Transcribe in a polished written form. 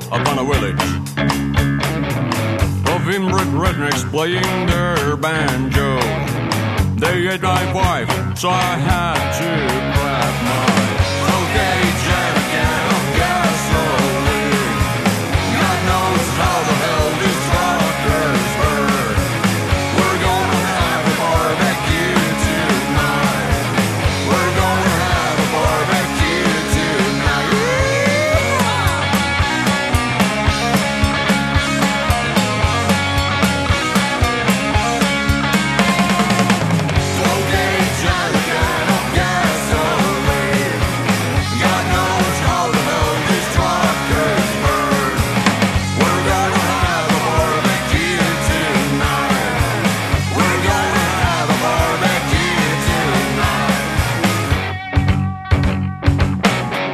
upon a village of inbred rednecks playing their banjo. They ate my wife, so I had to grab my okay